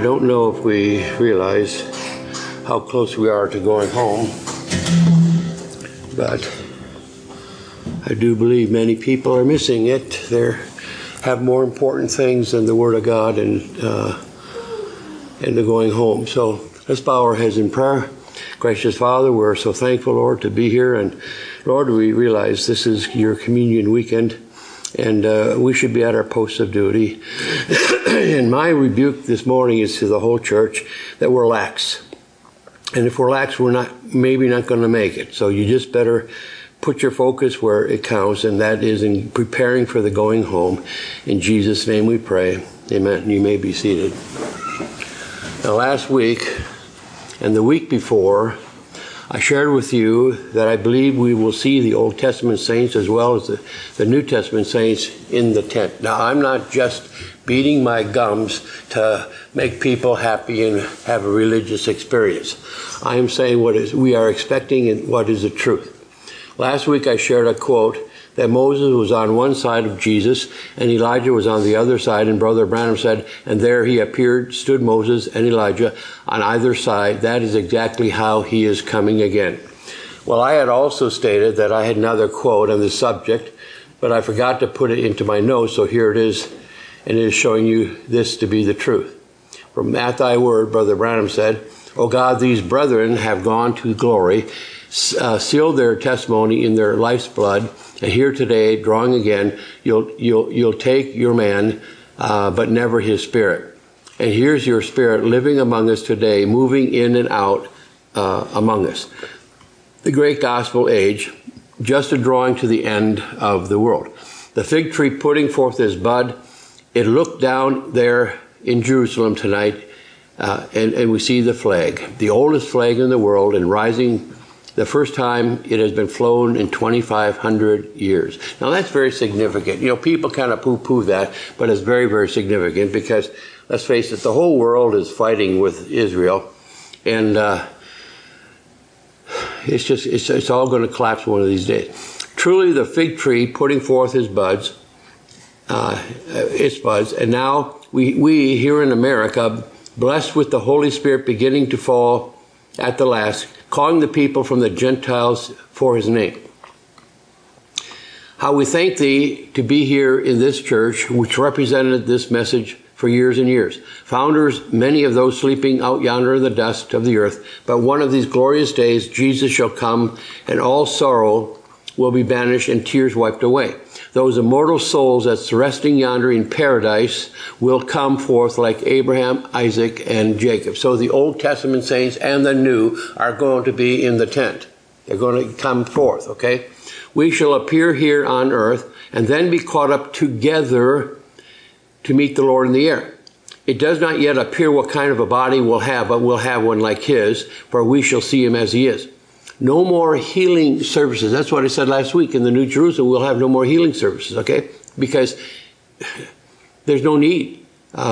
don't know if we realize how close we are to going home, but I do believe many people are missing it. They have more important things than the Word of God and the going home. So let's bow our heads in prayer. Gracious Father, we're so thankful, Lord, to be here. And Lord, we realize this is your communion weekend, and we should be at our post of duty. And my rebuke this morning is to the whole church that we're lax. And if we're lax, we're maybe not going to make it. So you just better put your focus where it counts, and that is in preparing for the going home. In Jesus' name we pray. Amen. You may be seated. Now, last week and the week before, I shared with you that I believe we will see the Old Testament saints as well as the New Testament saints in the tent. Now, I'm not just beating my gums to make people happy and have a religious experience. I am saying what we are expecting and what is the truth. Last week I shared a quote that Moses was on one side of Jesus and Elijah was on the other side, and Brother Branham said, and there he appeared, stood Moses and Elijah on either side. That is exactly how he is coming again. Well, I had also stated that I had another quote on this subject, but I forgot to put it into my notes, so here it is, and it is showing you this to be the truth. From At Thy Word, Brother Branham said, O God, these brethren have gone to glory, sealed their testimony in their life's blood, and here today, drawing again, you'll take your man, but never his spirit. And here's your spirit living among us today, moving in and out among us. The great gospel age, just a drawing to the end of the world. The fig tree putting forth his bud, it looked down there in Jerusalem tonight, and we see the flag, the oldest flag in the world, and rising the first time it has been flown in 2,500 years. Now that's very significant. You know, people kind of poo-poo that, but it's very, very significant because, let's face it, the whole world is fighting with Israel, and it's all going to collapse one of these days. Truly, the fig tree putting forth its buds, and now we here in America, blessed with the Holy Spirit beginning to fall at the last, calling the people from the Gentiles for his name. How we thank thee to be here in this church, which represented this message for years and years. Founders, many of those sleeping out yonder in the dust of the earth, but one of these glorious days, Jesus shall come, and all sorrow will be banished and tears wiped away. Those immortal souls that's resting yonder in paradise will come forth like Abraham, Isaac, and Jacob. So the Old Testament saints and the New are going to be in the tent. They're going to come forth, okay? We shall appear here on earth and then be caught up together to meet the Lord in the air. It does not yet appear what kind of a body we'll have, but we'll have one like his, for we shall see him as he is. No more healing services. That's what I said last week. In the New Jerusalem, we'll have no more healing services, okay? Because there's no need.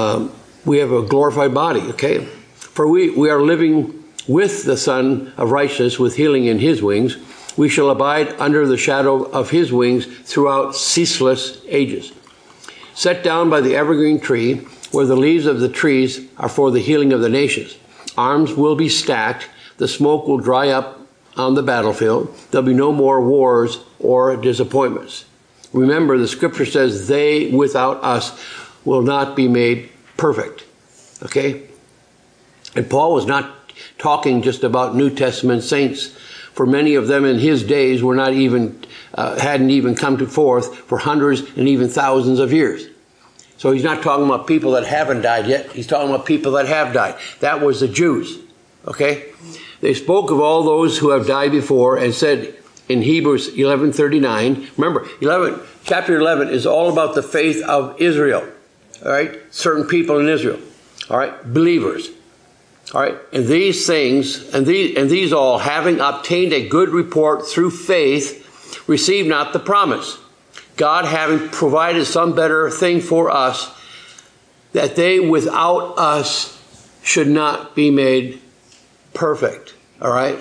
We have a glorified body, okay? For we are living with the Son of Righteousness with healing in his wings. We shall abide under the shadow of his wings throughout ceaseless ages. Set down by the evergreen tree, where the leaves of the trees are for the healing of the nations. Arms will be stacked. The smoke will dry up on the battlefield. There'll be no more wars or disappointments. Remember, the scripture says they without us will not be made perfect. Okay? And Paul was not talking just about New Testament saints. For many of them in his days were not even, hadn't even come to forth for hundreds and even thousands of years. So he's not talking about people that haven't died yet. He's talking about people that have died. That was the Jews. Okay? They spoke of all those who have died before and said in Hebrews 11:39, remember, chapter 11 is all about the faith of Israel. All right? Certain people in Israel. All right? Believers. All right? And these things, and these all, having obtained a good report through faith, receive not the promise. God having provided some better thing for us, that they without us should not be made perfect. All right?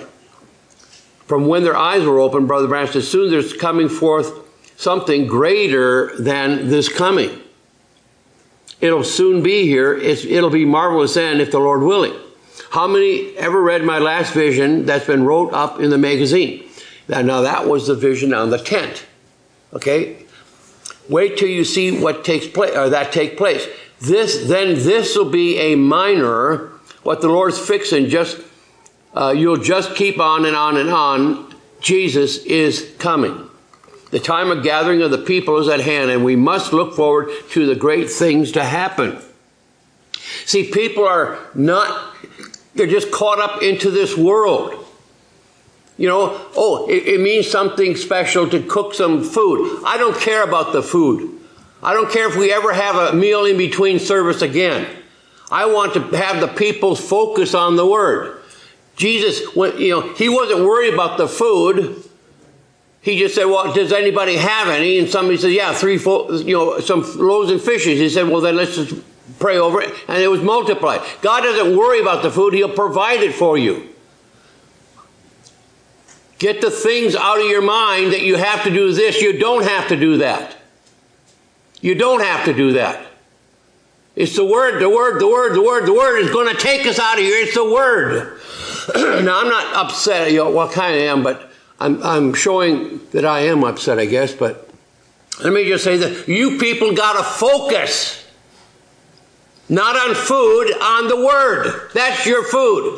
From when their eyes were opened, Brother Branham said, soon there's coming forth something greater than this coming. It'll soon be here. It'll be marvelous then if the Lord willing. How many ever read my last vision that's been wrote up in the magazine? Now that was the vision on the tent. Okay? Wait till you see what takes place, or that take place. This will be a minor, what the Lord's fixing, you'll just keep on and on and on. Jesus is coming. The time of gathering of the people is at hand, and we must look forward to the great things to happen. See, people are not, they're just caught up into this world. You know, it means something special to cook some food. I don't care about the food. I don't care if we ever have a meal in between service again. I want to have the people's focus on the Word. Jesus, he wasn't worried about the food. He just said, well, does anybody have any? And somebody said, yeah, some loaves and fishes. He said, well, then let's just pray over it. And it was multiplied. God doesn't worry about the food. He'll provide it for you. Get the things out of your mind that you have to do this. You don't have to do that. You don't have to do that. It's the Word, the Word, the Word, the Word. The Word is going to take us out of here. It's the Word. Now, I'm not upset. Well, I kind of am, but I'm showing that I am upset, I guess. But let me just say that you people got to focus. Not on food, on the Word. That's your food.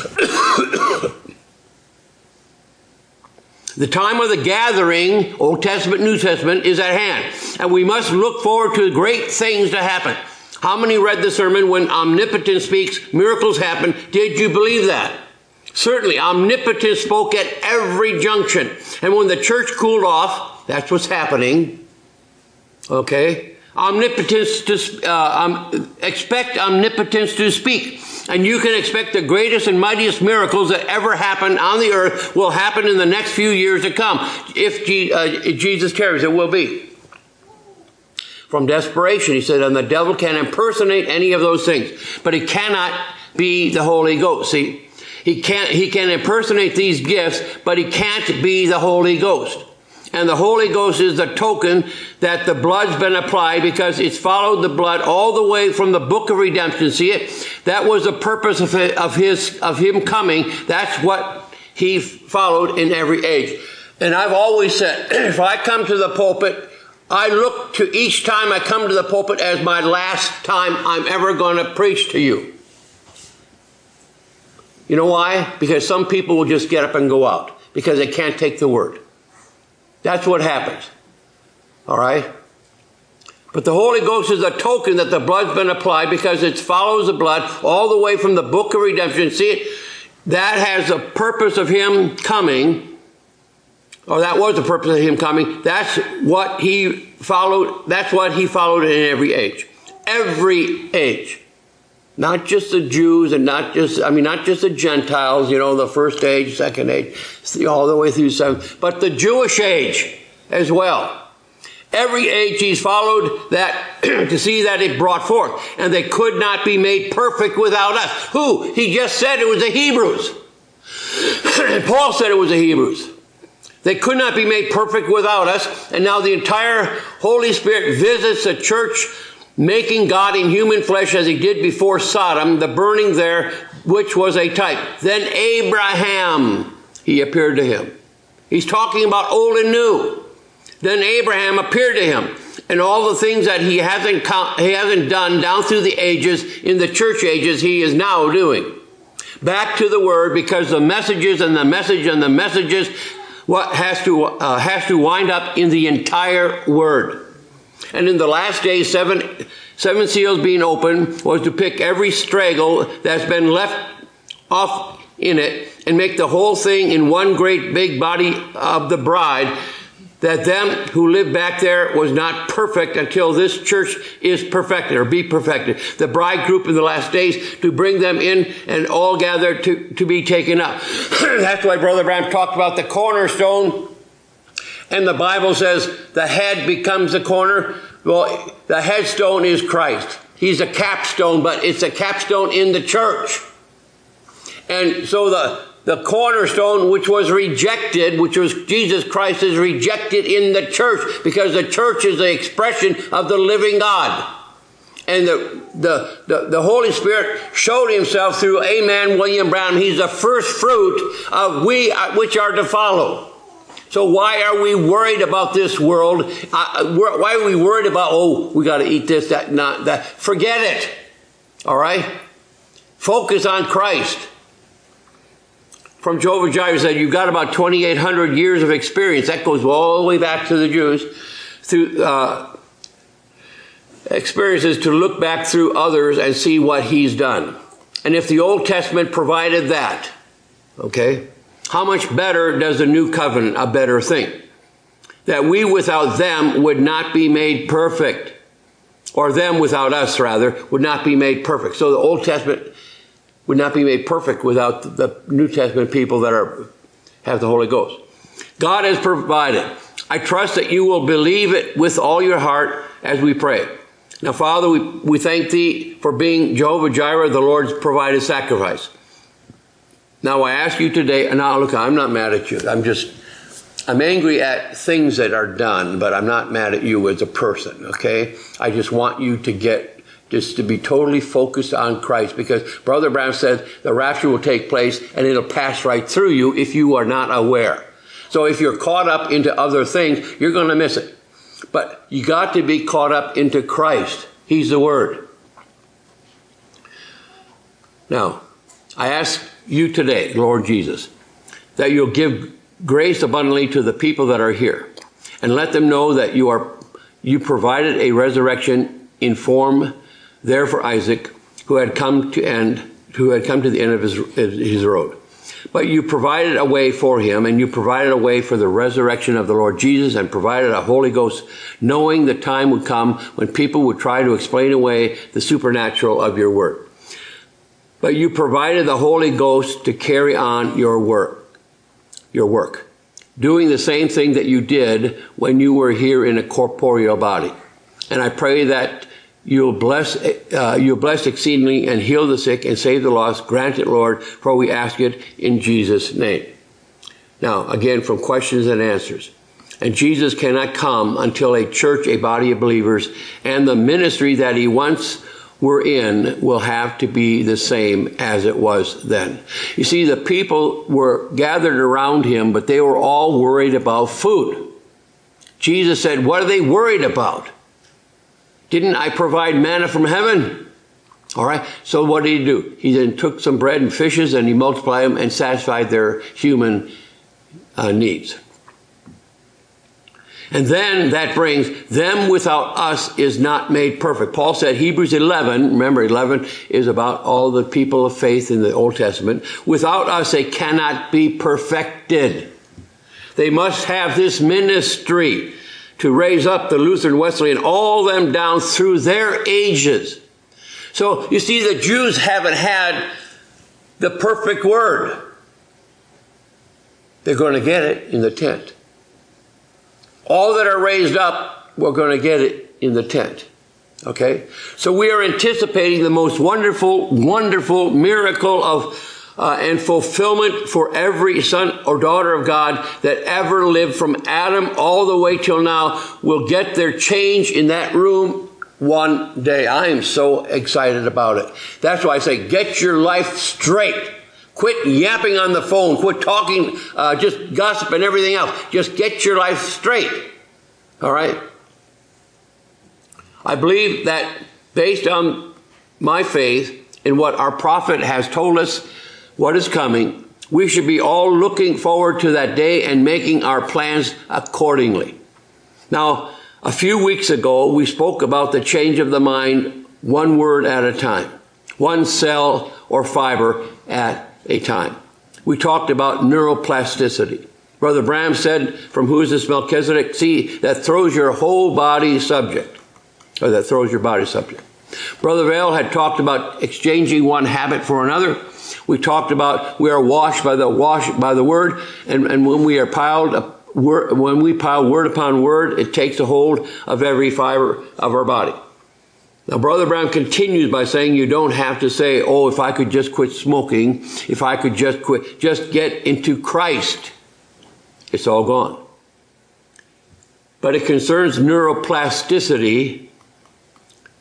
The time of the gathering, Old Testament, New Testament, is at hand. And we must look forward to great things to happen. How many read the sermon when omnipotence speaks, miracles happen? Did you believe that? Certainly, omnipotence spoke at every junction. And when the church cooled off, that's what's happening. Okay? Expect omnipotence to speak. And you can expect the greatest and mightiest miracles that ever happened on the earth will happen in the next few years to come. If Jesus tarries, it will be. From desperation, he said, and the devil can impersonate any of those things. But he cannot be the Holy Ghost. See, he can impersonate these gifts, but he can't be the Holy Ghost. And the Holy Ghost is the token that the blood's been applied, because it's followed the blood all the way from the book of redemption. See it? That was the purpose of him coming. That's what he followed in every age. And I've always said, if I come to the pulpit, I look to each time I come to the pulpit as my last time I'm ever going to preach to you. You know why? Because some people will just get up and go out because they can't take the word. That's what happens. All right? But the Holy Ghost is a token that the blood's been applied, because it follows the blood all the way from the book of redemption. See it? That has the purpose of him coming. Or that was the purpose of him coming. That's what he followed. That's what he followed in every age. Every age. Not just the Jews and not just the Gentiles, the first age, second age, all the way through seven, but the Jewish age as well. Every age he's followed that to see that it brought forth. And they could not be made perfect without us. Who? He just said it was the Hebrews. Paul said it was the Hebrews. They could not be made perfect without us. And now the entire Holy Spirit visits the church, making God in human flesh as he did before Sodom, the burning there, which was a type. Then Abraham, he appeared to him. He's talking about old and new. Then Abraham appeared to him. And all the things that he hasn't done down through the ages, in the church ages, he is now doing. Back to the word, because the messages and the message and the messages, what has to wind up in the entire word. And in the last days, seven seals being opened was to pick every straggle that's been left off in it and make the whole thing in one great big body of the bride, that them who live back there was not perfect until this church is perfected, or be perfected. The bride group in the last days, to bring them in and all gather to be taken up. That's why Brother Branham talked about the cornerstone. And the Bible says the head becomes the corner. Well, the headstone is Christ. He's a capstone, but it's a capstone in the church. And so the cornerstone, which was rejected, which was Jesus Christ, is rejected in the church, because the church is the expression of the living God. And the Holy Spirit showed himself through Amen William Branham. He's the first fruit of we which are to follow. So why are we worried about this world? Why are we worried about, oh, we got to eat this, that, not that? Forget it. All right? Focus on Christ. From Jehovah Jireh said, you've got about 2,800 years of experience. That goes all the way back to the Jews. Through experiences to look back through others and see what he's done. And if the Old Testament provided that, okay, how much better does the New Covenant a better thing? That we without them would not be made perfect. Or them without us, rather, would not be made perfect. So the Old Testament would not be made perfect without the New Testament people that have the Holy Ghost. God has provided. I trust that you will believe it with all your heart as we pray. Now, Father, we thank thee for being Jehovah Jireh, the Lord's provided sacrifice. Now, I ask you today, and now look, I'm not mad at you. I'm angry at things that are done, but I'm not mad at you as a person, okay? I just want you to be totally focused on Christ, because Brother Branham says the rapture will take place and it'll pass right through you if you are not aware. So if you're caught up into other things, you're going to miss it. But you got to be caught up into Christ. He's the Word. Now, I ask you today, Lord Jesus, that you'll give grace abundantly to the people that are here, and let them know that you provided a resurrection in form there for Isaac, who had come to the end of his road. But you provided a way for him, and you provided a way for the resurrection of the Lord Jesus, and provided a Holy Ghost, knowing the time would come when people would try to explain away the supernatural of your word. But you provided the Holy Ghost to carry on your work, doing the same thing that you did when you were here in a corporeal body. And I pray that you'll bless exceedingly and heal the sick and save the lost. Grant it, Lord, for we ask it in Jesus' name. Now, again, from questions and answers. And Jesus cannot come until a church, a body of believers, and the ministry that he once were in will have to be the same as it was then. You see, the people were gathered around him, but they were all worried about food. Jesus said, what are they worried about? Didn't I provide manna from heaven? All right. So what did he do? He then took some bread and fishes and he multiplied them and satisfied their human needs. And then that brings them without us is not made perfect. Paul said Hebrews 11, remember 11 is about all the people of faith in the Old Testament. Without us they cannot be perfected. They must have this ministry to raise up the Lutheran, Wesleyan, all them down through their ages. So, you see, the Jews haven't had the perfect word. They're going to get it in the tent. All that are raised up, we're going to get it in the tent. Okay? So we are anticipating the most wonderful, wonderful miracle of and fulfillment for every son or daughter of God that ever lived from Adam all the way till now will get their change in that room one day. I am so excited about it. That's why I say get your life straight. Quit yapping on the phone. Quit talking, just gossip and everything else. Just get your life straight. All right? I believe that based on my faith in what our prophet has told us, what is coming, we should be all looking forward to that day and making our plans accordingly. Now, a few weeks ago, we spoke about the change of the mind, one word at a time, one cell or fiber at a time. We talked about neuroplasticity. Brother Branham said, from whose is Melchizedek, see, that throws your whole body subject, or that throws your body subject. Brother Vail had talked about exchanging one habit for another. We talked about we are washed by the word, and when we are piled up, when we pile word upon word, it takes a hold of every fiber of our body. Now, Brother Brown continues by saying you don't have to say, oh, if I could just quit smoking, if I could just get into Christ, it's all gone. But it concerns neuroplasticity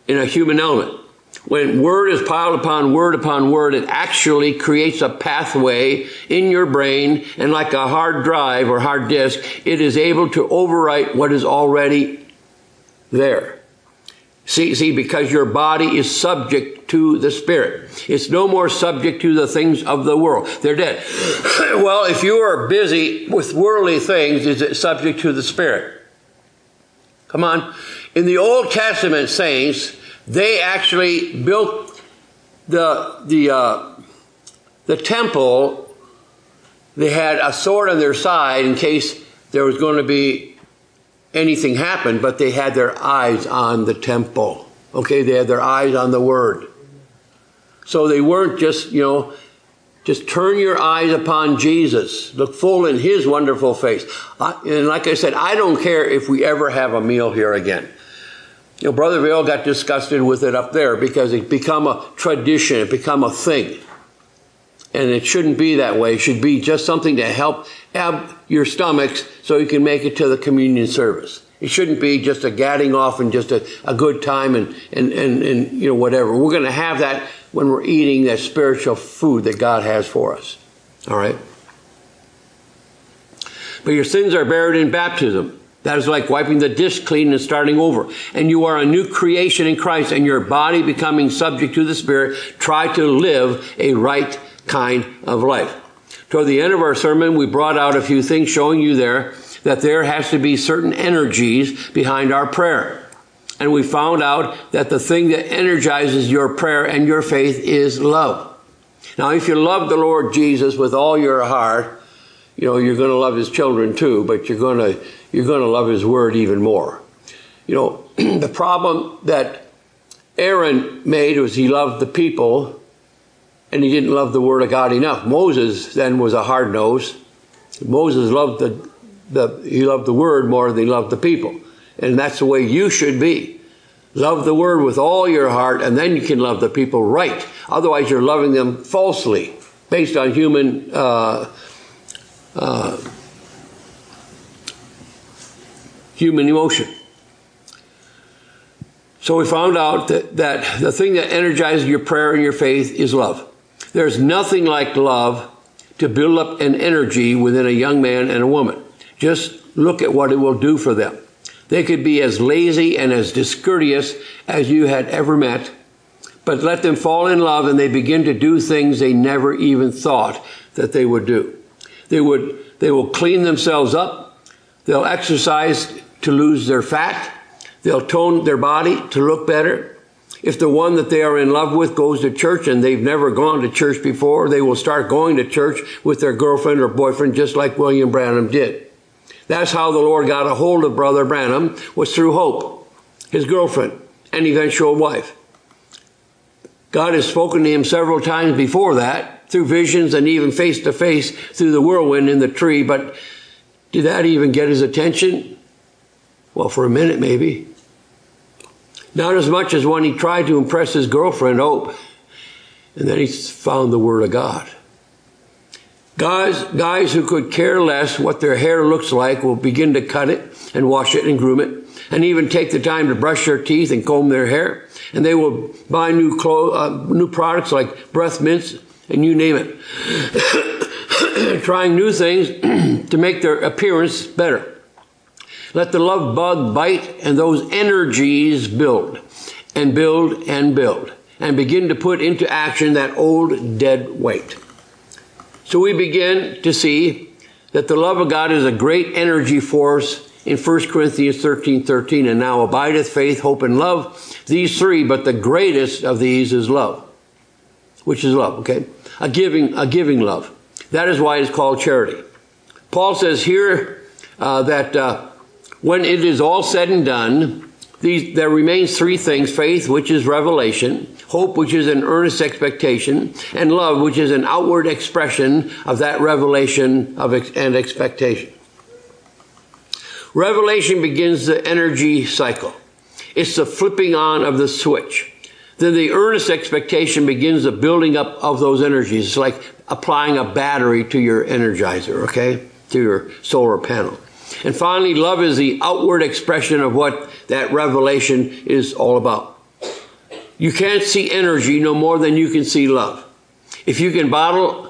in a human element. When word is piled upon word, it actually creates a pathway in your brain, and like a hard drive or hard disk, it is able to overwrite what is already there. See, because your body is subject to the Spirit. It's no more subject to the things of the world. They're dead. Well, if you are busy with worldly things, is it subject to the Spirit? Come on. In the Old Testament saints, they actually built the temple. They had a sword on their side in case there was going to be anything happen, but they had their eyes on the temple. Okay, they had their eyes on the Word. So they weren't just, just turn your eyes upon Jesus. Look full in His wonderful face. And like I said, I don't care if we ever have a meal here again. Brother Vail got disgusted with it up there because it become a tradition. It become a thing. And it shouldn't be that way. It should be just something to help have your stomachs so you can make it to the communion service. It shouldn't be just a gadding off and just a good time and whatever. We're going to have that when we're eating that spiritual food that God has for us. All right? But your sins are buried in baptism. That is like wiping the dish clean and starting over. And you are a new creation in Christ, and your body becoming subject to the Spirit. Try to live a right kind of life. Toward the end of our sermon, we brought out a few things showing you there that there has to be certain energies behind our prayer. And we found out that the thing that energizes your prayer and your faith is love. Now, if you love the Lord Jesus with all your heart, you're going to love His children too, but you're going to love His Word even more. The problem that Aaron made was he loved the people, and he didn't love the Word of God enough. Moses then was a hard nose. Moses loved he loved the Word more than he loved the people. And that's the way you should be. Love the Word with all your heart, and then you can love the people right. Otherwise, you're loving them falsely, based on human emotion. So we found out that the thing that energizes your prayer and your faith is love. There's nothing like love to build up an energy within a young man and a woman. Just look at what it will do for them. They could be as lazy and as discourteous as you had ever met, but let them fall in love and they begin to do things they never even thought that they would do. They will clean themselves up. They'll exercise to lose their fat. They'll tone their body to look better. If the one that they are in love with goes to church and they've never gone to church before, they will start going to church with their girlfriend or boyfriend, just like William Branham did. That's how the Lord got a hold of Brother Branham, was through Hope, his girlfriend and eventual wife. God has spoken to him several times before that, through visions and even face to face through the whirlwind in the tree. But did that even get his attention? Well, for a minute, maybe. Not as much as when he tried to impress his girlfriend, Hope. And then he found the Word of God. Guys who could care less what their hair looks like will begin to cut it and wash it and groom it, and even take the time to brush their teeth and comb their hair. And they will buy new products like breath mints and you name it. Trying new things to make their appearance better. Let the love bug bite and those energies build and build and build and begin to put into action that old dead weight. So we begin to see that the love of God is a great energy force in 1 Corinthians 13:13. And now abideth faith, hope, and love. These three, but the greatest of these is love. Which is love, okay? A giving love. That is why it's called charity. Paul says here that when it is all said and done, there remains three things: faith, which is revelation; hope, which is an earnest expectation; and love, which is an outward expression of that revelation and expectation. Revelation begins the energy cycle. It's the flipping on of the switch. Then the earnest expectation begins the building up of those energies. It's like applying a battery to your energizer, okay? To your solar panel. And finally, love is the outward expression of what that revelation is all about. You can't see energy no more than you can see love. If you can bottle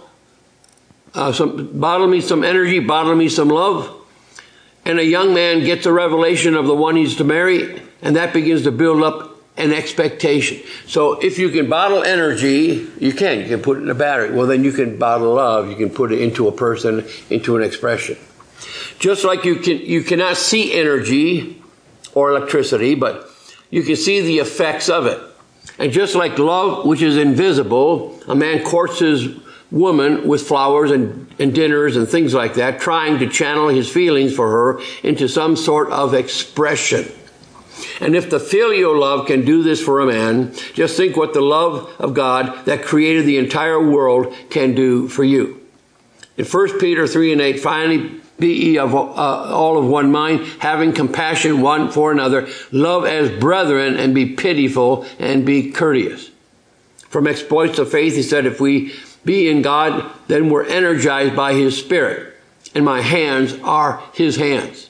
me some energy, bottle me some love, and a young man gets a revelation of the one he's to marry, and that begins to build up an expectation. So if you can bottle energy, you can put it in a battery. Well, then you can bottle love. You can put it into a person, into an expression. Just like you cannot see energy or electricity, but you can see the effects of it. And just like love, which is invisible, a man courts his woman with flowers and dinners and things like that, trying to channel his feelings for her into some sort of expression. And if the filial love can do this for a man, just think what the love of God that created the entire world can do for you. In 1 Peter 3:8, finally, be ye of all of one mind, having compassion one for another, love as brethren, and be pitiful and be courteous. From Exploits of Faith, he said, if we be in God, then we're energized by his Spirit, and my hands are his hands.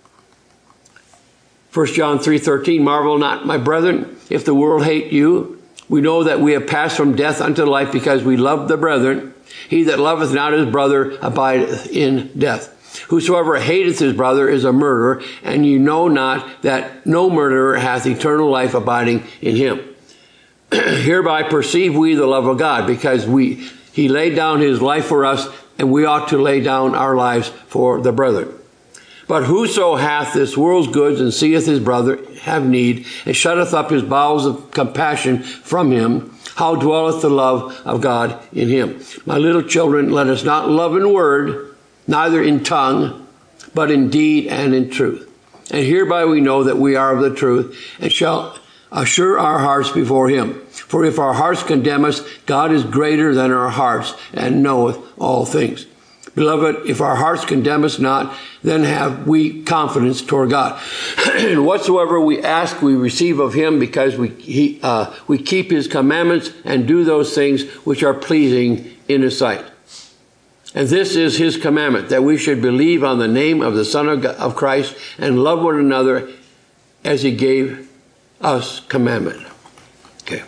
1 John 3:13, marvel not, my brethren, if the world hate you. We know that we have passed from death unto life because we love the brethren. He that loveth not his brother abideth in death. Whosoever hateth his brother is a murderer, and you know not that no murderer hath eternal life abiding in him. Hereby perceive we the love of God, because he laid down his life for us, and we ought to lay down our lives for the brethren. But whoso hath this world's goods and seeth his brother have need, and shutteth up his bowels of compassion from him, how dwelleth the love of God in him? My little children, let us not love in word, neither in tongue, but in deed and in truth. And hereby we know that we are of the truth, and shall assure our hearts before him. For if our hearts condemn us, God is greater than our hearts, and knoweth all things. Beloved, if our hearts condemn us not, then have we confidence toward God. And whatsoever we ask, we receive of him, because we keep his commandments and do those things which are pleasing in his sight. And this is his commandment, that we should believe on the name of the Son of Christ and love one another as he gave us commandment. Okay.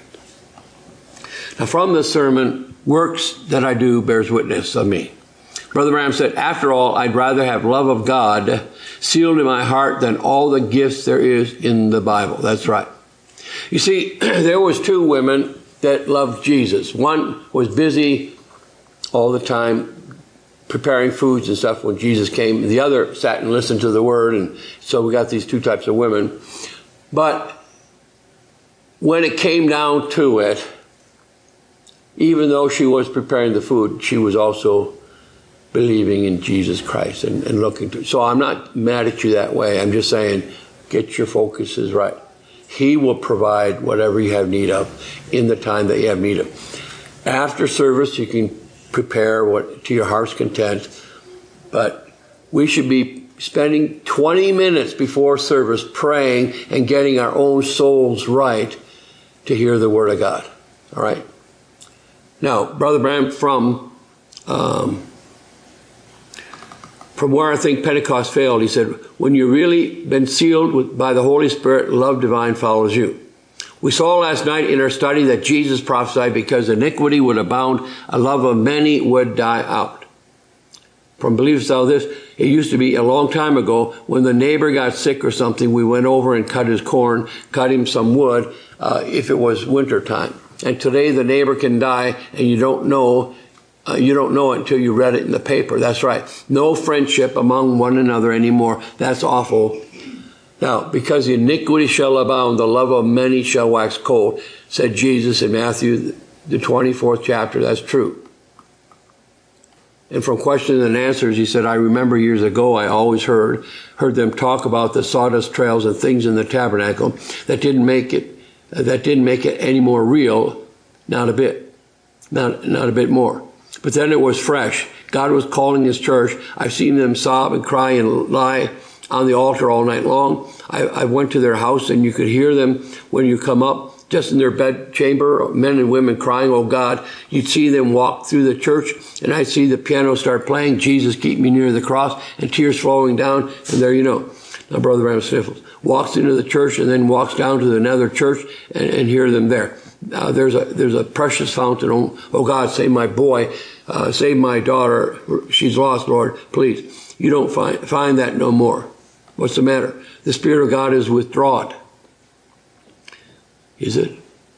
Now from this sermon, works that I do bears witness of me. Brother Branham said, after all, I'd rather have love of God sealed in my heart than all the gifts there is in the Bible. That's right. You see, there was two women that loved Jesus. One was busy all the time preparing foods and stuff when Jesus came. The other sat and listened to the word, and so we got these two types of women. But when it came down to it, even though she was preparing the food, she was also believing in Jesus Christ and looking to. So I'm not mad at you that way. I'm just saying, get your focuses right. He will provide whatever you have need of in the time that you have need of. After service, you can prepare what to your heart's content, but we should be spending 20 minutes before service praying and getting our own souls right to hear the Word of God. All right. Now, Brother Branham, from where I think Pentecost failed, he said, when you've really been sealed by the Holy Spirit, love divine follows you. We saw last night in our study that Jesus prophesied because iniquity would abound, a love of many would die out. From Believest Thou This, it used to be a long time ago when the neighbor got sick or something, we went over and cut his corn, cut him some wood, if it was winter time. And today the neighbor can die and you don't know it until you read it in the paper. That's right. No friendship among one another anymore. That's awful. Now, because the iniquity shall abound, the love of many shall wax cold, said Jesus in Matthew, the 24th chapter. That's true. And from questions and answers, he said, I remember years ago, I always heard them talk about the sawdust trails and things in the tabernacle that didn't make it any more real. Not a bit more. But then it was fresh. God was calling his church. I've seen them sob and cry and lie on the altar all night long. I went to their house and you could hear them when you come up, just in their bed chamber, men and women crying, oh God. You'd see them walk through the church and I'd see the piano start playing, Jesus keep me near the cross, and tears flowing down, and there you know. Now, Brother Branham sniffles. Walks into the church and then walks down to another church and hear them there. There's a precious fountain. Oh God, save my boy. Save my daughter. She's lost, Lord. Please. You don't find that no more. What's the matter? The Spirit of God is withdrawn. Is it?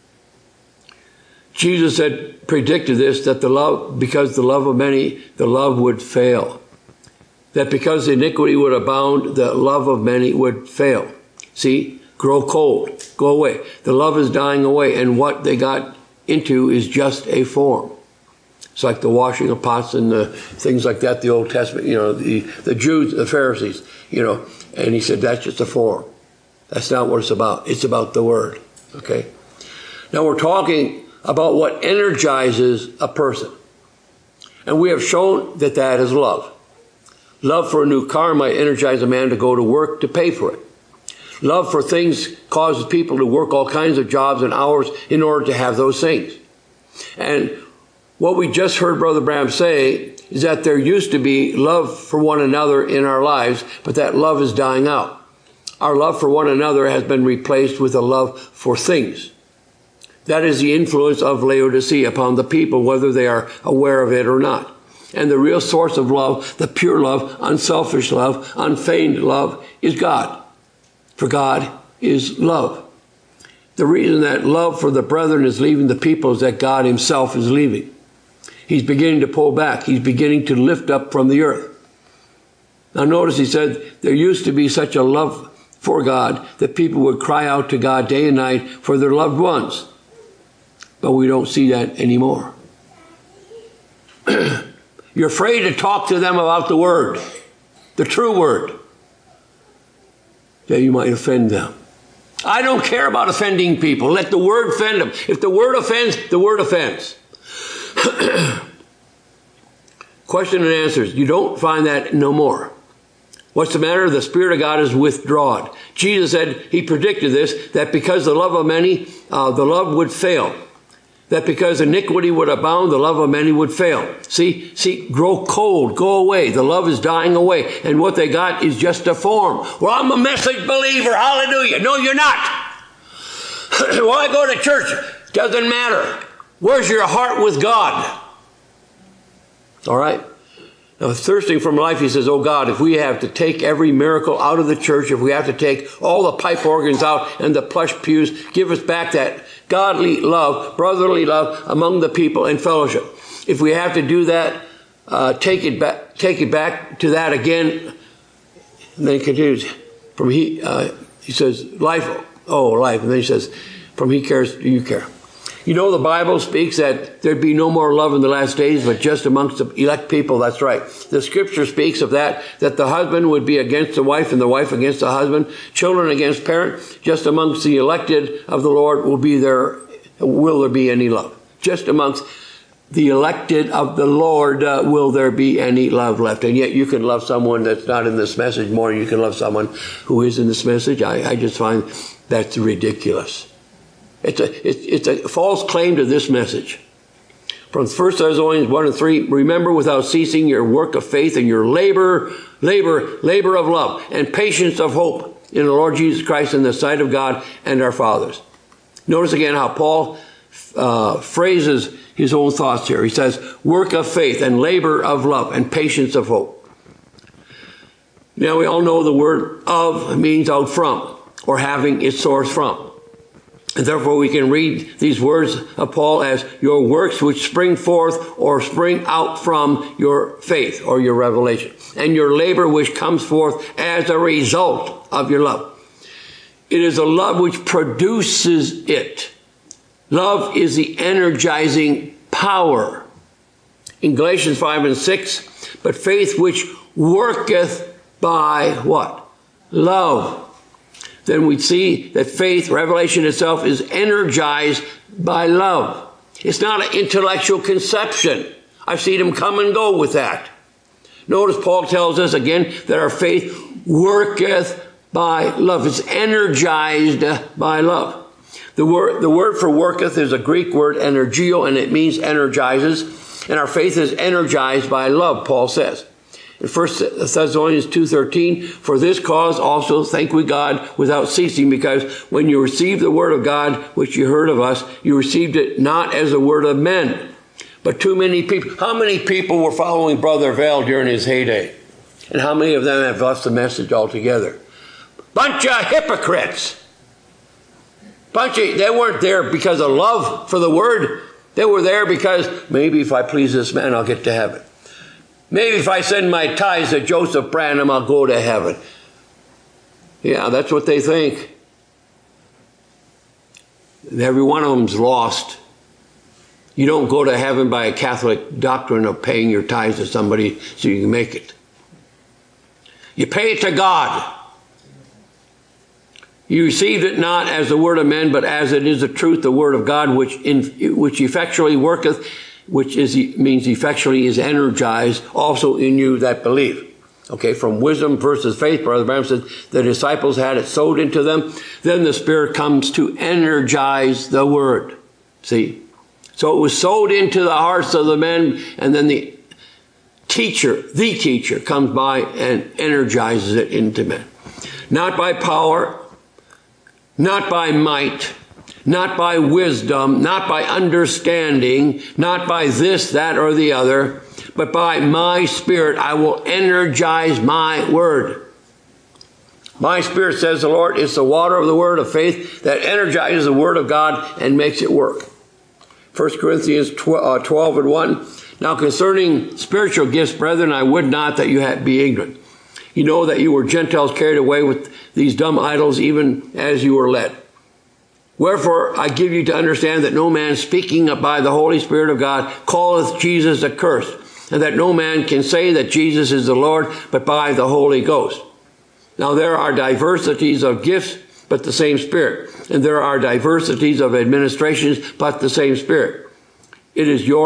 Jesus had predicted this, that because the love of many, the love would fail. That because iniquity would abound, the love of many would fail. See? Grow cold. Go away. The love is dying away, and what they got into is just a form. It's like the washing of pots and the things like that, the Old Testament, the Jews, the Pharisees, and he said that's just a form. That's not what it's about. It's about the Word. Okay? Now we're talking about what energizes a person. And we have shown that is love. Love for a new car might energize a man to go to work to pay for it. Love for things causes people to work all kinds of jobs and hours in order to have those things. And what we just heard Brother Branham say is that there used to be love for one another in our lives, but that love is dying out. Our love for one another has been replaced with a love for things. That is the influence of Laodicea upon the people, whether they are aware of it or not. And the real source of love, the pure love, unselfish love, unfeigned love, is God. For God is love. The reason that love for the brethren is leaving the people is that God himself is leaving. He's beginning to pull back. He's beginning to lift up from the earth. Now notice he said there used to be such a love for God that people would cry out to God day and night for their loved ones. But we don't see that anymore. You're afraid to talk to them about the Word, the true Word, that you might offend them. I don't care about offending people. Let the Word offend them. If the Word offends, the Word offends. Question and answers. You don't find that no more. What's the matter? The Spirit of God is withdrawn. Jesus said, he predicted this, that because the love of many, the love would fail. That because iniquity would abound, the love of many would fail. See, grow cold, go away. The love is dying away. And what they got is just a form. Well, I'm a message believer, hallelujah. No, you're not. Well, I go to church. Doesn't matter. Where's your heart with God? All right? Now, thirsting from life, he says, oh God, if we have to take every miracle out of the church, if we have to take all the pipe organs out and the plush pews, give us back that godly love, brotherly love among the people and fellowship. If we have to do that, take it back to that again. And then he continues, he says, life, life. And then he says, from he cares, do you care? You know, the Bible speaks that there'd be no more love in the last days, but just amongst the elect people. That's right. The Scripture speaks of that the husband would be against the wife and the wife against the husband, children against parent. Just amongst the elected of the Lord will there be any love? Just amongst the elected of the Lord will there be any love left? And yet you can love someone that's not in this message more than you can love someone who is in this message. I just find that's ridiculous. It's a false claim to this message. From 1 Thessalonians 1 and 3, remember without ceasing your work of faith and your labor of love and patience of hope in the Lord Jesus Christ in the sight of God and our fathers. Notice again how Paul phrases his own thoughts here. He says, work of faith and labor of love and patience of hope. Now we all know the word of means out from or having its source from. And therefore we can read these words of Paul as your works which spring forth or spring out from your faith or your revelation. And your labor which comes forth as a result of your love. It is a love which produces it. Love is the energizing power. In Galatians 5 and 6, but faith which worketh by what? Love. Then we see that faith, revelation itself, is energized by love. It's not an intellectual conception. I've seen them come and go with that. Notice Paul tells us again that our faith worketh by love. It's energized by love. The word for worketh is a Greek word, energio, and it means energizes. And our faith is energized by love, Paul says. In 1 Thessalonians 2:13, for this cause also thank we God without ceasing, because when you received the word of God, which you heard of us, you received it not as the word of men, but too many people. How many people were following Brother Vail during his heyday? And how many of them have left the message altogether? Bunch of hypocrites. They weren't there because of love for the word. They were there because maybe if I please this man, I'll get to heaven. Maybe if I send my tithes to Joseph Branham, I'll go to heaven. Yeah, that's what they think. And every one of them's lost. You don't go to heaven by a Catholic doctrine of paying your tithes to somebody so you can make it. You pay it to God. You received it not as the word of men, but as it is the truth, the word of God, which effectually worketh, means effectually is energized also in you that believe. Okay, from wisdom versus faith, Brother Branham says the disciples had it sowed into them. Then the Spirit comes to energize the word. See? So it was sowed into the hearts of the men, and then the teacher comes by and energizes it into men. Not by power, not by might, not by wisdom, not by understanding, not by this, that, or the other, but by my Spirit I will energize my word. My Spirit, says the Lord, is the water of the word of faith that energizes the word of God and makes it work. 1 Corinthians 12:1. Now concerning spiritual gifts, brethren, I would not that you be ignorant. You know that you were Gentiles carried away with these dumb idols, even as you were led. Wherefore I give you to understand that no man speaking by the Holy Spirit of God calleth Jesus accursed, and that no man can say that Jesus is the Lord but by the Holy Ghost. Now there are diversities of gifts, but the same Spirit. And there are diversities of administrations, but the same Spirit. It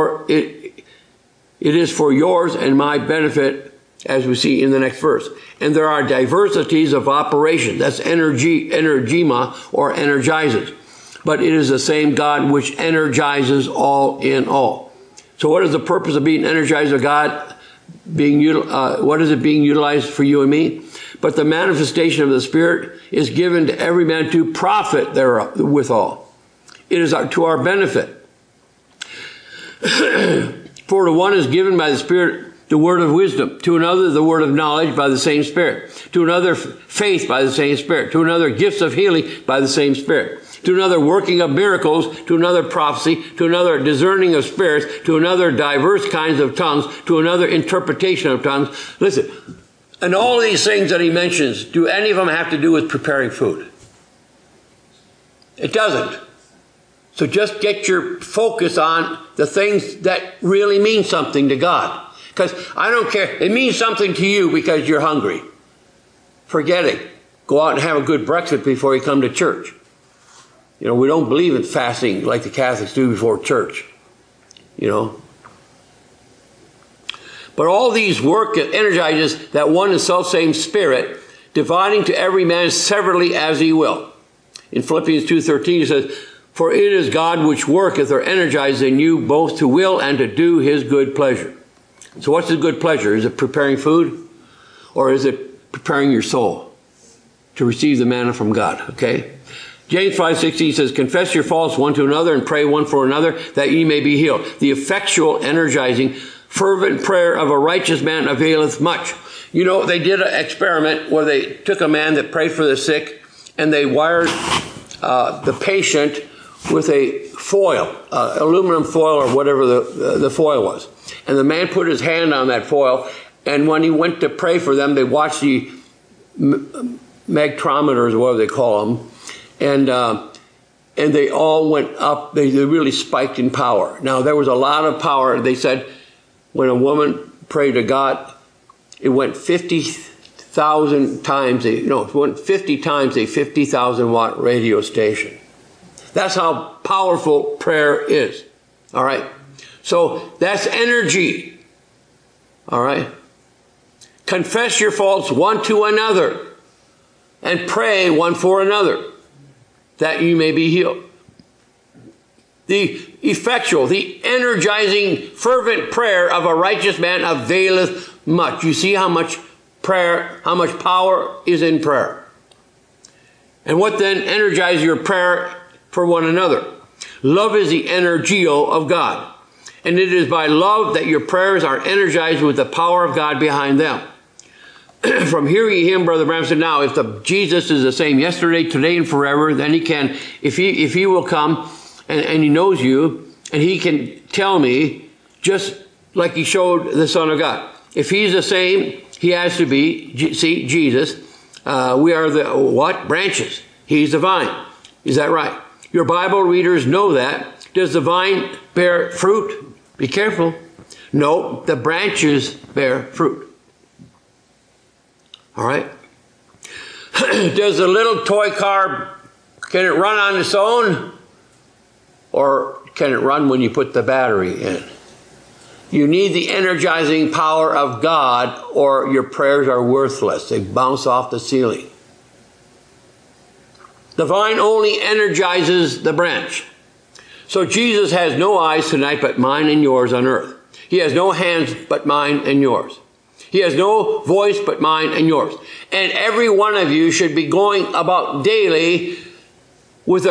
is for yours and my benefit, as we see in the next verse. And there are diversities of operation. That's energema, or energizes. But it is the same God which energizes all in all. So what is the purpose of being energized of God? What is it being utilized for you and me? But the manifestation of the Spirit is given to every man to profit therewithal. It is to our benefit. For to one is given by the Spirit the word of wisdom, to another the word of knowledge by the same Spirit, to another faith by the same Spirit, to another gifts of healing by the same Spirit, to another working of miracles, to another prophecy, to another discerning of spirits, to another diverse kinds of tongues, to another interpretation of tongues. Listen, and all these things that he mentions, do any of them have to do with preparing food? It doesn't. So just get your focus on the things that really mean something to God. Because I don't care. It means something to you because you're hungry. Forget it. Go out and have a good breakfast before you come to church. You know, we don't believe in fasting like the Catholics do before church. You know. But all these work energizes that one and self-same Spirit, dividing to every man severally as he will. In Philippians 2:13 he says, for it is God which worketh or energizes in you both to will and to do his good pleasure. So what's his good pleasure? Is it preparing food? Or is it preparing your soul to receive the manna from God? Okay? James 5:16 says, confess your faults one to another and pray one for another that ye may be healed. The effectual, energizing, fervent prayer of a righteous man availeth much. You know, they did an experiment where they took a man that prayed for the sick and they wired the patient with a foil, aluminum foil or whatever the foil was. And the man put his hand on that foil, and when he went to pray for them, they watched the magtrometers, or whatever they call them, and they all went up. They really spiked in power. Now, there was a lot of power. They said when a woman prayed to God, it went 50,000 times. It went 50 times a 50,000 watt radio station. That's how powerful prayer is. All right. So that's energy. All right. Confess your faults one to another and pray one for another that you may be healed. The effectual, the energizing, fervent prayer of a righteous man availeth much. You see how much prayer, how much power is in prayer. And what then energizes your prayer for one another? Love is the energio of God. And it is by love that your prayers are energized with the power of God behind them. From hearing him, Brother Branham said, now, if Jesus is the same yesterday, today, and forever, then he can, if he will come and he knows you, and he can tell me, just like he showed the Son of God. If he's the same, he has to be, see, Jesus. We are the, what? Branches. He's the vine. Is that right? Your Bible readers know that. Does the vine bear fruit? Be careful. No, the branches bear fruit. All right? Does the little toy car, can it run on its own? Or can it run when you put the battery in? You need the energizing power of God, or your prayers are worthless. They bounce off the ceiling. The vine only energizes the branch. So Jesus has no eyes tonight but mine and yours on earth. He has no hands but mine and yours. He has no voice but mine and yours. And every one of you should be going about daily with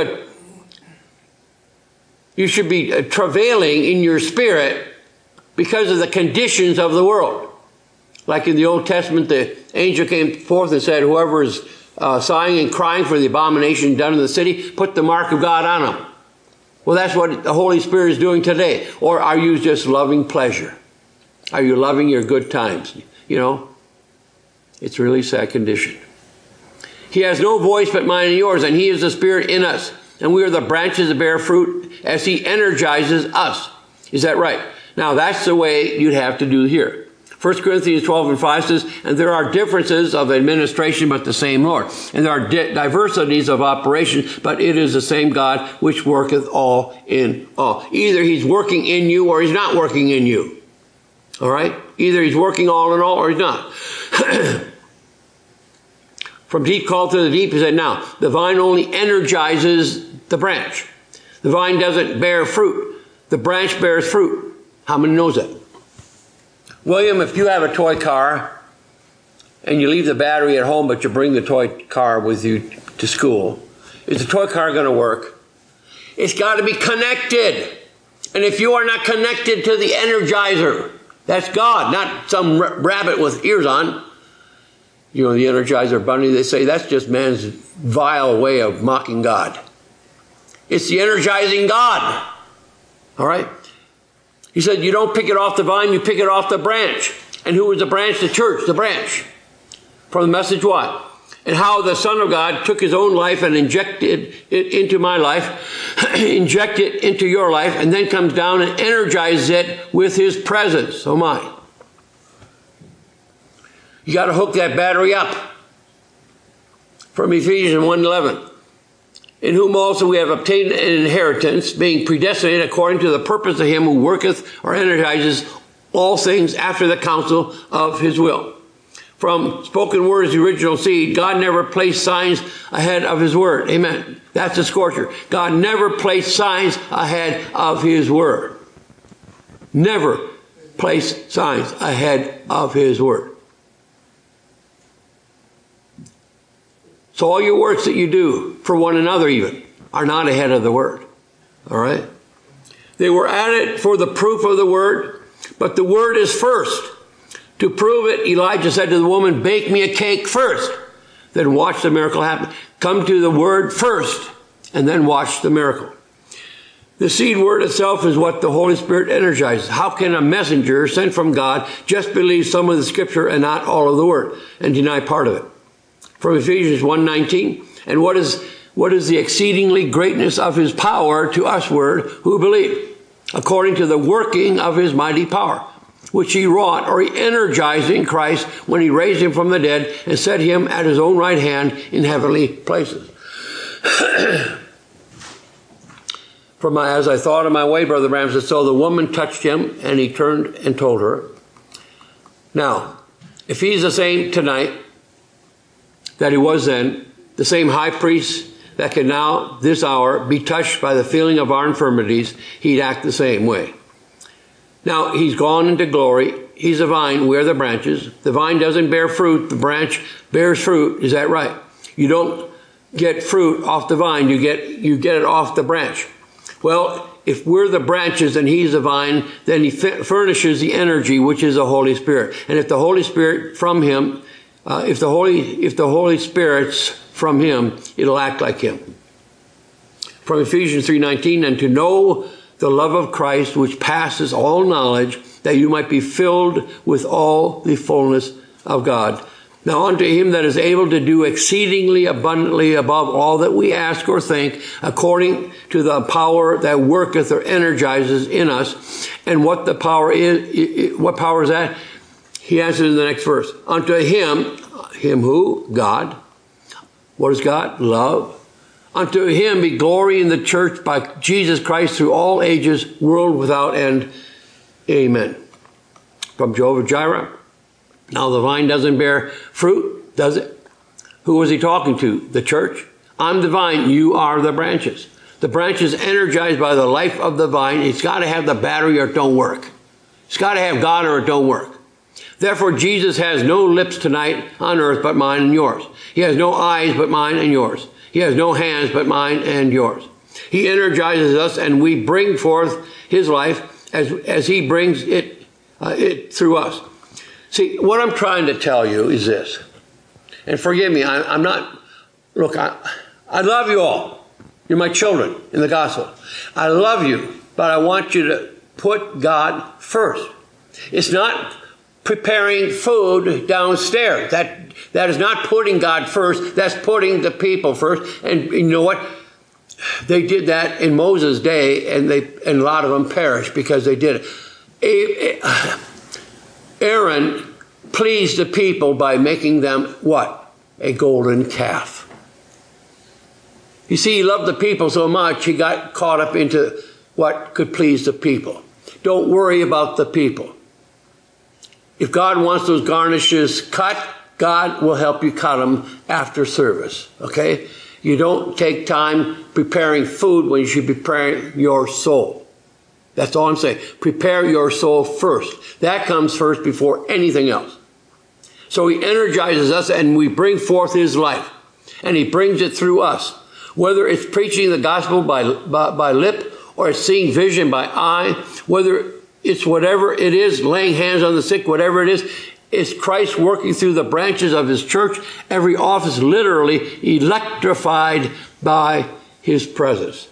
you should be travailing in your spirit because of the conditions of the world. Like in the Old Testament, the angel came forth and said, whoever is sighing and crying for the abomination done in the city, put the mark of God on them. Well, that's what the Holy Spirit is doing today. Or are you just loving pleasure? Are you loving your good times? You know, it's really a sad condition. He has no voice but mine and yours, and he is the Spirit in us. And we are the branches that bear fruit as he energizes us. Is that right? Now, that's the way you'd have to do here. 1 Corinthians 12 and 5 says, and there are differences of administration, but the same Lord. And there are diversities of operation, but it is the same God which worketh all in all. Either he's working in you or he's not working in you. All right? Either he's working all in all or he's not. From deep call to the deep, he said, now, the vine only energizes the branch. The vine doesn't bear fruit. The branch bears fruit. How many knows that? William, if you have a toy car and you leave the battery at home, but you bring the toy car with you to school, is the toy car going to work? It's got to be connected. And if you are not connected to the energizer, that's God, not some rabbit with ears on. You know, the Energizer Bunny, they say that's just man's vile way of mocking God. It's the energizing God. All right? He said, you don't pick it off the vine, you pick it off the branch. And who was the branch? The church, the branch. From the message what? And how the Son of God took his own life and injected it into my life, inject it into your life, and then comes down and energizes it with his presence. Oh my. You got to hook that battery up. From Ephesians 1:11. In whom also we have obtained an inheritance, being predestinated according to the purpose of him who worketh or energizes all things after the counsel of his will. From spoken word as the original seed, God never placed signs ahead of his word. Amen. That's the scorcher. God never placed signs ahead of his word. Never placed signs ahead of his word. So all your works that you do for one another even are not ahead of the word. All right? They were added for the proof of the word, but the word is first. To prove it, Elijah said to the woman, bake me a cake first, then watch the miracle happen. Come to the word first, and then watch the miracle. The seed word itself is what the Holy Spirit energizes. How can a messenger sent from God just believe some of the scripture and not all of the word, and deny part of it? From Ephesians 1:19, and what is the exceedingly greatness of his power to usward who believe, according to the working of his mighty power, which he wrought, or he energized in Christ when he raised him from the dead and set him at his own right hand in heavenly places. As I thought on my way, Brother Branham said, so the woman touched him, and he turned and told her. Now, if he's the same tonight that he was then, the same high priest that can now, this hour, be touched by the feeling of our infirmities, he'd act the same way. Now, he's gone into glory. He's the vine. We're the branches. The vine doesn't bear fruit. The branch bears fruit. Is that right? You don't get fruit off the vine. You get it off the branch. Well, if we're the branches and he's the vine, then he furnishes the energy, which is the Holy Spirit. And if the Holy Spirit from him, if the Holy Spirit's from him, it'll act like him. From Ephesians 3:19, and to know the love of Christ, which passes all knowledge, that you might be filled with all the fullness of God. Now unto him that is able to do exceedingly abundantly above all that we ask or think, according to the power that worketh or energizes in us. And what the power is, what power is that? He answers in the next verse. Unto him who? God. What is God? Love. Unto him be glory in the church by Jesus Christ through all ages, world without end. Amen. From Jehovah Jireh. Now the vine doesn't bear fruit, does it? Who was he talking to? The church? I'm the vine, you are the branches. The branch is energized by the life of the vine. It's got to have the battery or it don't work. It's got to have God or it don't work. Therefore, Jesus has no lips tonight on earth but mine and yours. He has no eyes but mine and yours. He has no hands but mine and yours. He energizes us and we bring forth his life as he brings it through us. See, what I'm trying to tell you is this. And forgive me, I'm not, look, I love you all. You're my children in the gospel. I love you, but I want you to put God first. It's not preparing food downstairs. That is not putting God first. That's putting the people first. And you know what? They did that in Moses' day, and a lot of them perished because they did it. Aaron pleased the people by making them what? A golden calf. You see, he loved the people so much, he got caught up into what could please the people. Don't worry about the people. If God wants those garnishes cut, God will help you cut them after service, okay? You don't take time preparing food when you should be preparing your soul. That's all I'm saying. Prepare your soul first. That comes first before anything else. So he energizes us and we bring forth his life. And he brings it through us. Whether it's preaching the gospel by lip or it's seeing vision by eye, whether it's whatever it is, laying hands on the sick, whatever it is, it's Christ working through the branches of his church. Every office literally electrified by his presence.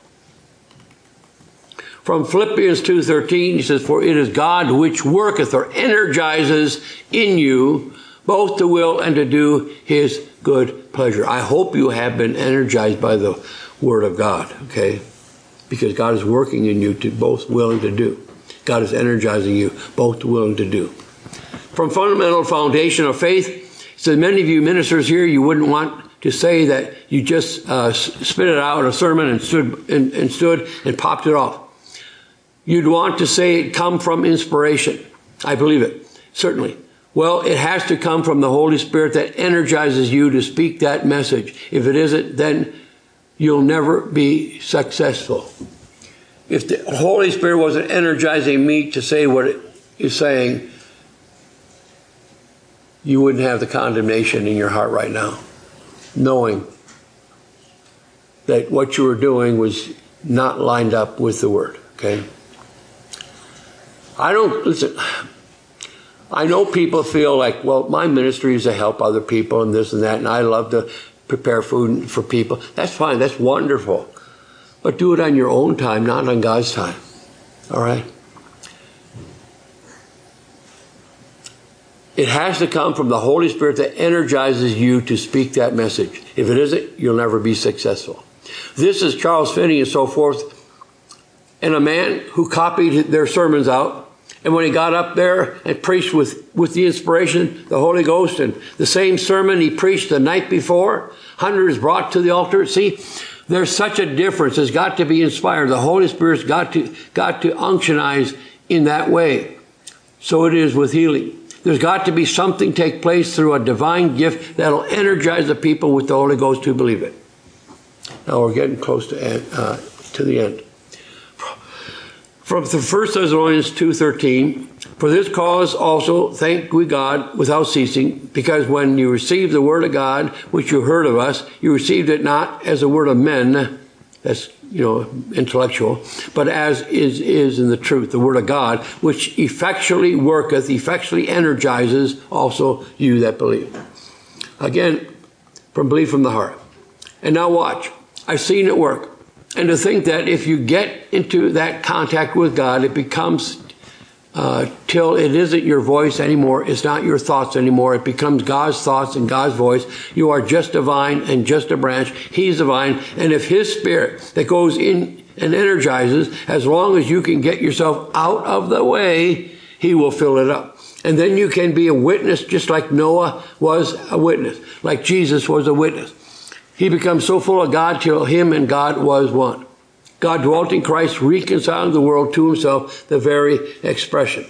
From Philippians 2:13, he says, for it is God which worketh or energizes in you both to will and to do his good pleasure. I hope you have been energized by the word of God, okay? Because God is working in you to both will and to do. God is energizing you both to will and to do. From Fundamental Foundation of Faith, so many of you ministers here, you wouldn't want to say that you just spit it out in a sermon and stood and popped it off. You'd want to say it come from inspiration. I believe it, certainly. Well, it has to come from the Holy Spirit that energizes you to speak that message. If it isn't, then you'll never be successful. If the Holy Spirit wasn't energizing me to say what it is saying, you wouldn't have the condemnation in your heart right now, knowing that what you were doing was not lined up with the word, okay? I know people feel like, well, my ministry is to help other people and this and that, and I love to prepare food for people. That's fine. That's wonderful. But do it on your own time, not on God's time. All right? It has to come from the Holy Spirit that energizes you to speak that message. If it isn't, you'll never be successful. This is Charles Finney and so forth, and a man who copied their sermons out. And when he got up there and preached with the inspiration, the Holy Ghost, and the same sermon he preached the night before, hundreds brought to the altar. See, there's such a difference. It's got to be inspired. The Holy Spirit's got to unctionize in that way. So it is with healing. There's got to be something take place through a divine gift that'll energize the people with the Holy Ghost to believe it. Now we're getting close to the end. From the 1 Thessalonians 2:13, for this cause also thank we God without ceasing, because when you received the word of God, which you heard of us, you received it not as a word of men, that's, intellectual, but as is in the truth, the word of God, which effectually worketh, effectually energizes also you that believe. Again, belief from the heart. And now watch. I've seen it work. And to think that if you get into that contact with God, it becomes till it isn't your voice anymore. It's not your thoughts anymore. It becomes God's thoughts and God's voice. You are just a vine and just a branch. He's the vine. And if His Spirit that goes in and energizes, as long as you can get yourself out of the way, He will fill it up. And then you can be a witness just like Noah was a witness, like Jesus was a witness. He becomes so full of God till Him and God was one. God dwelt in Christ, reconciling the world to Himself, the very expression.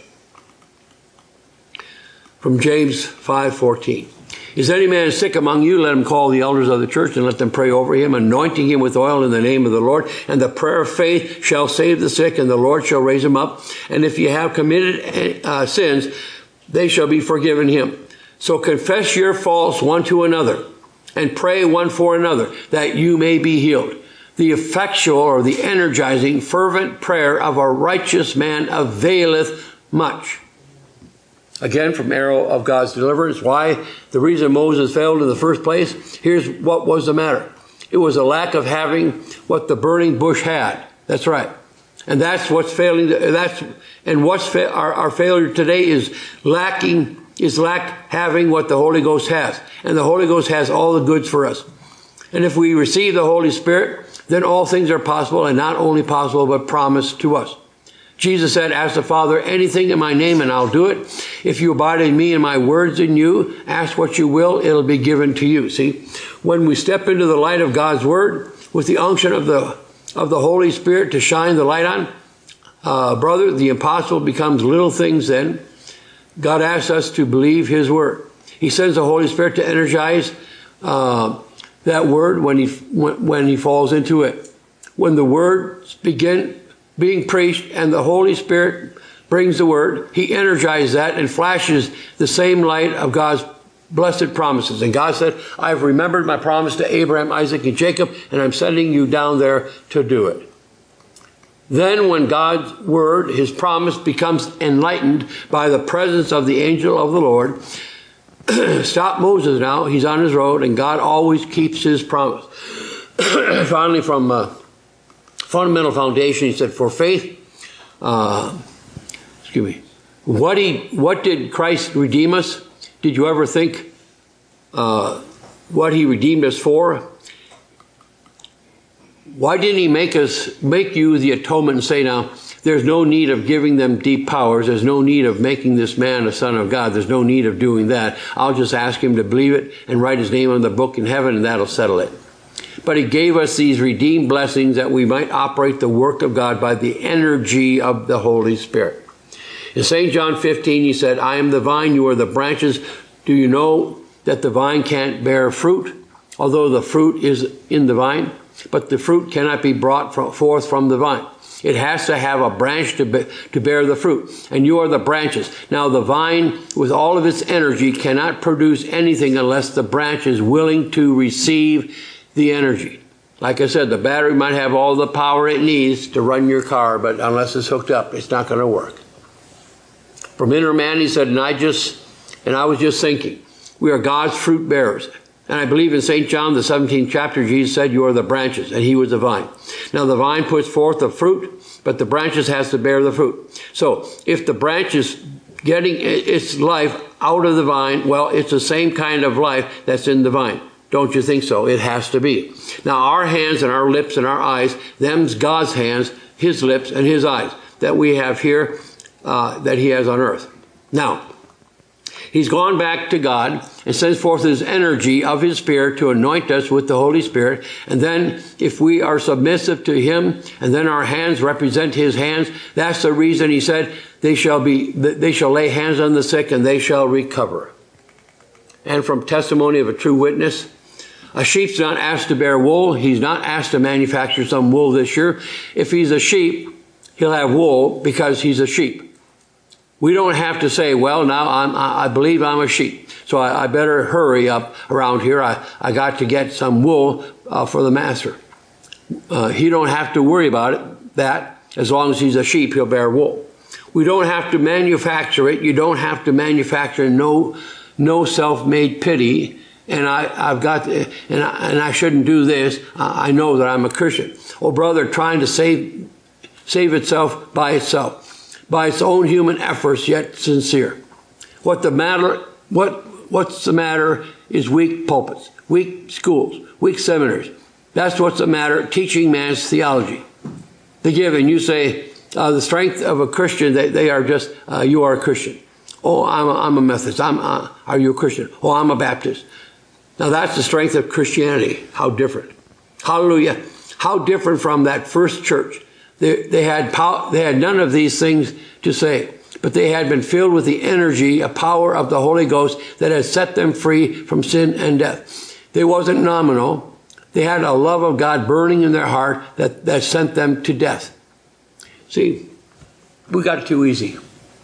From James 5:14. Is any man sick among you? Let him call the elders of the church and let them pray over him, anointing him with oil in the name of the Lord. And the prayer of faith shall save the sick, and the Lord shall raise him up. And if you have committed sins, they shall be forgiven him. So confess your faults one to another, and pray one for another, that you may be healed. The effectual or the energizing, fervent prayer of a righteous man availeth much. Again, from Arrow of God's Deliverance, why the reason Moses failed in the first place, here's what was the matter. It was a lack of having what the burning bush had. That's right. And that's what's failing. Our failure today is lack having what the Holy Ghost has. And the Holy Ghost has all the goods for us. And if we receive the Holy Spirit, then all things are possible, and not only possible, but promised to us. Jesus said, ask the Father anything in my name, and I'll do it. If you abide in me and my words in you, ask what you will, it'll be given to you. See, when we step into the light of God's word, with the unction of the Holy Spirit to shine the light on, brother, the impossible becomes little things then. God asks us to believe His word. He sends the Holy Spirit to energize that word when he falls into it. When the words begin being preached and the Holy Spirit brings the word, He energizes that and flashes the same light of God's blessed promises. And God said, I've remembered my promise to Abraham, Isaac, and Jacob, and I'm sending you down there to do it. Then when God's word, His promise, becomes enlightened by the presence of the angel of the Lord, stop Moses now. He's on his road, and God always keeps His promise. Finally, from Fundamental Foundation, he said, for faith, what did Christ redeem us? Did you ever think what He redeemed us for? Why didn't He make you the atonement and say, now, there's no need of giving them deep powers. There's no need of making this man a son of God. There's no need of doing that. I'll just ask him to believe it and write his name on the book in heaven, and that'll settle it. But He gave us these redeemed blessings that we might operate the work of God by the energy of the Holy Spirit. In St. John 15, He said, I am the vine, you are the branches. Do you know that the vine can't bear fruit, although the fruit is in the vine? But the fruit cannot be brought forth from the vine. It has to have a branch to bear the fruit. And you are the branches. Now the vine, with all of its energy, cannot produce anything unless the branch is willing to receive the energy. Like I said, the battery might have all the power it needs to run your car, but unless it's hooked up, it's not going to work. From Inner Man, he said, and I was just thinking, we are God's fruit bearers. And I believe in St. John, the 17th chapter, Jesus said, you are the branches, and He was the vine. Now the vine puts forth the fruit, but the branches has to bear the fruit. So if the branch is getting its life out of the vine, well, it's the same kind of life that's in the vine. Don't you think so? It has to be. Now our hands and our lips and our eyes, them's God's hands, His lips and His eyes that we have here, that He has on earth. Now, He's gone back to God and sends forth His energy of His Spirit to anoint us with the Holy Spirit. And then if we are submissive to Him, and then our hands represent His hands, that's the reason He said they shall lay hands on the sick and they shall recover. And from Testimony of a True Witness, A sheep's not asked to bear wool. He's not asked to manufacture some wool this year. If he's a sheep, he'll have wool because he's a sheep. We don't have to say, well, now I believe I'm a sheep, so I better hurry up around here. I got to get some wool for the master. He don't have to worry about it, that as long as he's a sheep, he'll bear wool. We don't have to manufacture it. You don't have to manufacture no self-made pity. And I shouldn't do this. I know that I'm a Christian. Oh, brother, trying to save itself by its own human efforts, yet sincere. What's the matter is weak pulpits, weak schools, weak seminaries. That's what's the matter, teaching man's theology. The given, you say, the strength of a Christian, they are just, you are a Christian. Oh, I'm a Methodist. Are you a Christian? Oh, I'm a Baptist. Now that's the strength of Christianity. How different. Hallelujah. How different from that first church. They had none of these things to say, but they had been filled with the energy, a power of the Holy Ghost that had set them free from sin and death. They wasn't nominal. They had a love of God burning in their heart that sent them to death. See, we got it too easy.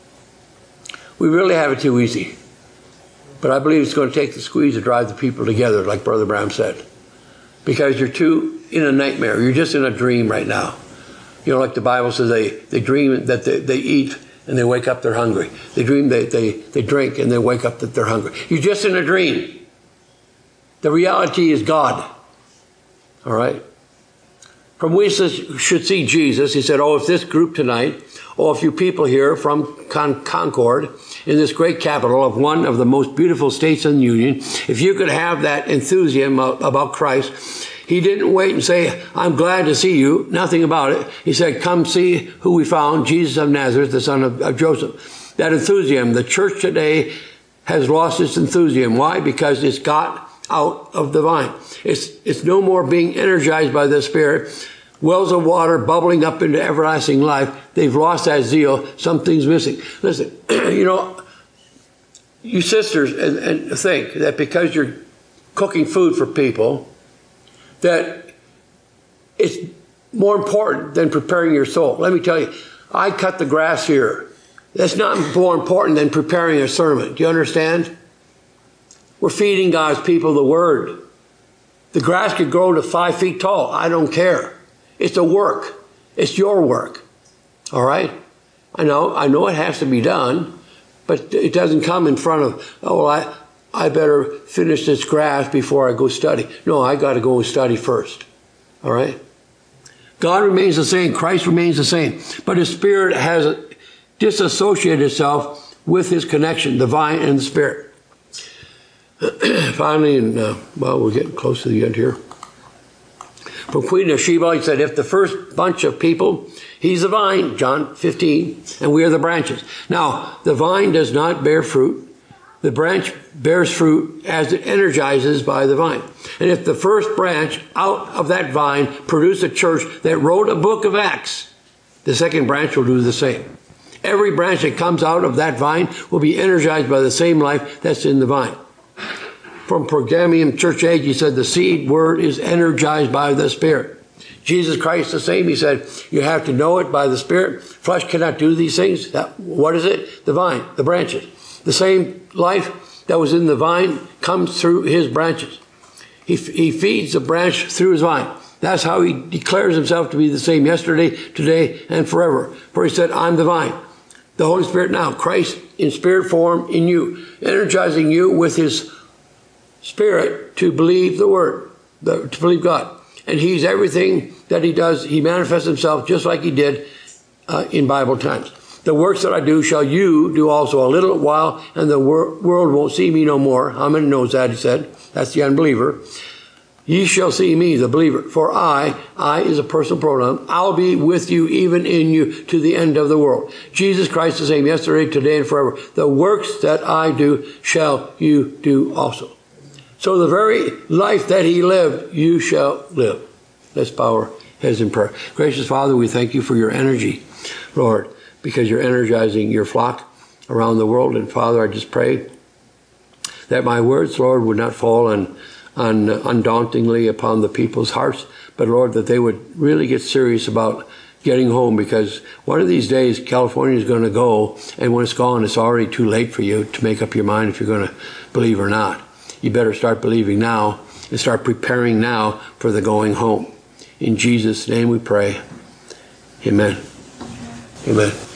We really have it too easy. But I believe it's going to take the squeeze to drive the people together, like Brother Brown said. Because you're too in a nightmare. You're just in a dream right now. You know, like the Bible says, they dream that they eat and they wake up, they're hungry. They dream they drink and they wake up that they're hungry. You're just in a dream. The reality is God. All right? From we should see Jesus, he said, oh, if this group tonight, oh, if you people here from Concord, in this great capital of one of the most beautiful states in the Union, if you could have that enthusiasm about Christ, he didn't wait and say, I'm glad to see you. Nothing about it. He said, come see who we found, Jesus of Nazareth, the son of Joseph. That enthusiasm, the church today has lost its enthusiasm. Why? Because it's got out of the vine. It's no more being energized by the Spirit. Wells of water bubbling up into everlasting life. They've lost that zeal. Something's missing. Listen, you know, you sisters and think that because you're cooking food for people, that it's more important than preparing your soul. Let me tell you, I cut the grass here. That's not more important than preparing a sermon. Do you understand? We're feeding God's people the Word. The grass could grow to 5 feet tall. I don't care. It's a work. It's your work. All right? I know it has to be done, but it doesn't come in front of, oh, I better finish this grass before I go study. No, I got to go and study first. All right? God remains the same. Christ remains the same. But His Spirit has disassociated itself with His connection, the vine and the Spirit. Finally, and we're getting close to the end here. From Queen of Sheba, he said, if the first bunch of people, he's the vine, John 15, and we are the branches. Now, the vine does not bear fruit. The branch bears fruit as it energizes by the vine. And if the first branch out of that vine produced a church that wrote a book of Acts, the second branch will do the same. Every branch that comes out of that vine will be energized by the same life that's in the vine. From Pergamium Church Age, he said, the seed word is energized by the Spirit. Jesus Christ the same. He said, you have to know it by the Spirit. Flesh cannot do these things. What is it? The vine, the branches. The same life that was in the vine comes through his branches. He feeds the branch through his vine. That's how he declares himself to be the same yesterday, today, and forever. For he said, I'm the vine. The Holy Spirit now, Christ in spirit form in you, energizing you with his Spirit to believe the Word, to believe God. And he's everything that he does. He manifests himself just like he did in Bible times. The works that I do shall you do also a little while, and the world won't see me no more. How many knows that, he said? That's the unbeliever. Ye shall see me, the believer. For I is a personal pronoun, I'll be with you, even in you, to the end of the world. Jesus Christ the same yesterday, today, and forever. The works that I do shall you do also. So the very life that he lived, you shall live. Let's bow our heads in prayer. Gracious Father, we thank you for your energy, Lord, because you're energizing your flock around the world. And Father, I just pray that my words, Lord, would not fall on undauntingly upon the people's hearts, but Lord, that they would really get serious about getting home, because one of these days California is going to go, and when it's gone, it's already too late for you to make up your mind if you're going to believe or not. You better start believing now and start preparing now for the going home. In Jesus' name we pray. Amen. Amen.